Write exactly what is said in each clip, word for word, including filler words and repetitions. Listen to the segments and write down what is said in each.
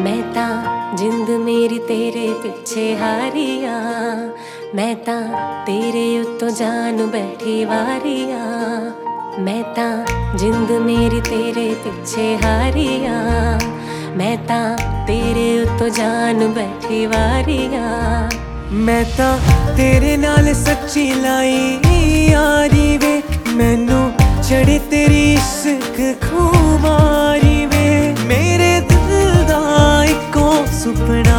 मैं तां जिंद मेरी तेरे पिछे हारिया, मैं तां तेरे उत्तों जान बैठी वारिया। मैं तां जिंद मेरी तेरे पिछे हारिया, मैं तां तेरे उत्तों जान बैठी वारिया। मैं तां तेरे नाल सच्ची लाई यारी वे, मैनू चढ़े तेरी इश्क खुमारी वे। मेरे दिल दा इको सुपना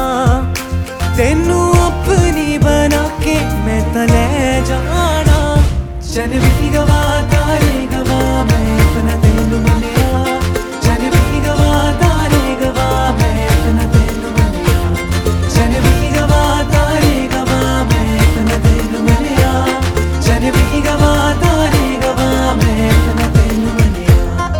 तेनू अपनी बना के मैं तां लै जाना। चन भी गवा तारे गवा मैं अपना तेनू मनिया, चन भी गवा तारे गवा मैं अपना तेनू मनिया, चन भी गवा तारे गवा मैं अपना तेनू मनिया, चन भी गवा तारे गवा मैं अपना तेनू मनिया।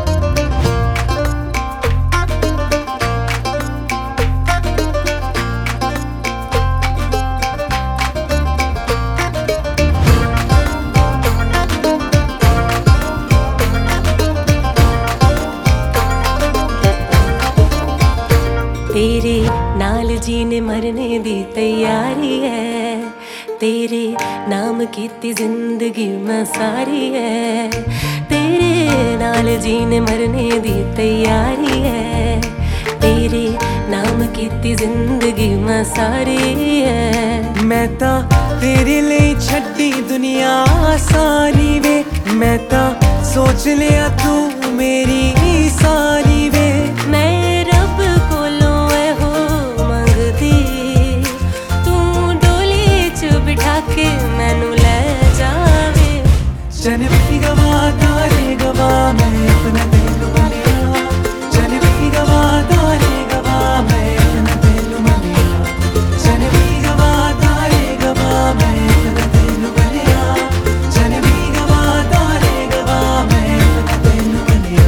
तेरे नाल जीने मरने दी तैयारी है, तेरे नाम कीती जिंदगी मैं सारी है। तेरे नाल जीने मरने दी तैयारी है, तेरे नाम कीती जिंदगी मैं सारी है। मैं तां तेरे लिए छड्डी दुनिया सारी वे, मैं तां सोच लिया तू मेरी सारी वे। मैं रब कोलों एहो मंगदी, तू डोली च बिठा के मैनू ले जावे। चन भी गवा तारे गवा मैं अपना तेनू मनिया, चन भी गवा तारे गवा मैं अपना तेनू मनिया, चन भी गवा तारे गवा मैं अपना तेनू मनिया, चन भी गवा तारे गवा मैं अपना तेनू मनिया।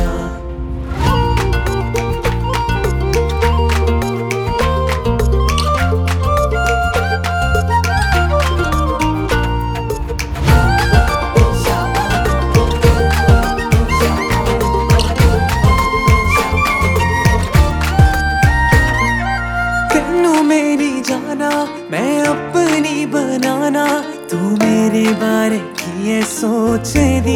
मेरी जाना मैं अपनी बनाना, तू मेरे बारे की है सोचदी।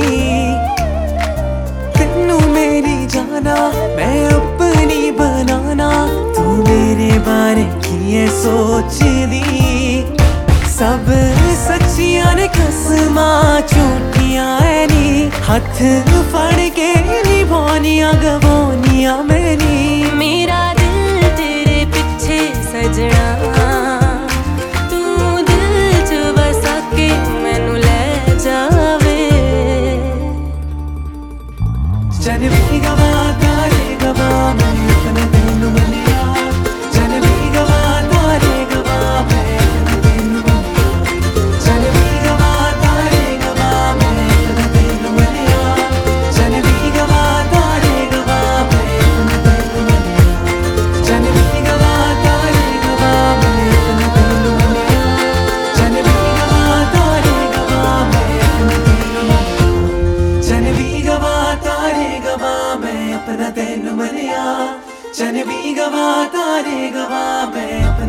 तेनू मेरी जाना मैं अपनी बनाना, तू मेरे बारे की है सोचदी। सब सच्चियां ने कसमां झूठियां है नी, हथ फड़ के निभानियां गवानियां मैनी। मेरा दिल तेरे पिछे सजना, तू दिल च बसा के मैनू ले जावे। चन भी गवा तारे गवा मैं अपना तेनू मनिया, चन भी गवा तारे गवा मैं अपना तेनू मनिया, चन भी गवा तारे गवा मैं अपना तेनू मनिया, चन भी गवा तारे गवा मैं अपना तेनू मनिया, चन भी गवा तारे गवा मैं अपना तेनू मनिया, चन भी गवा तारे गवा मैं अपना तेनू मनिया, चन भी गवा तारे गवा मैं अपना तेनू मनिया, चन भी गवा तारे गवा मैं अपना